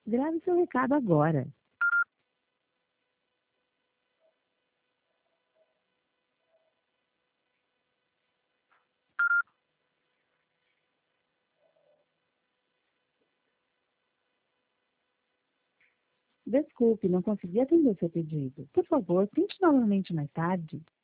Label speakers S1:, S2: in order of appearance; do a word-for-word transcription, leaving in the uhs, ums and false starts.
S1: Grave seu recado agora. Desculpe, não consegui atender seu pedido. Por favor, tente novamente mais tarde.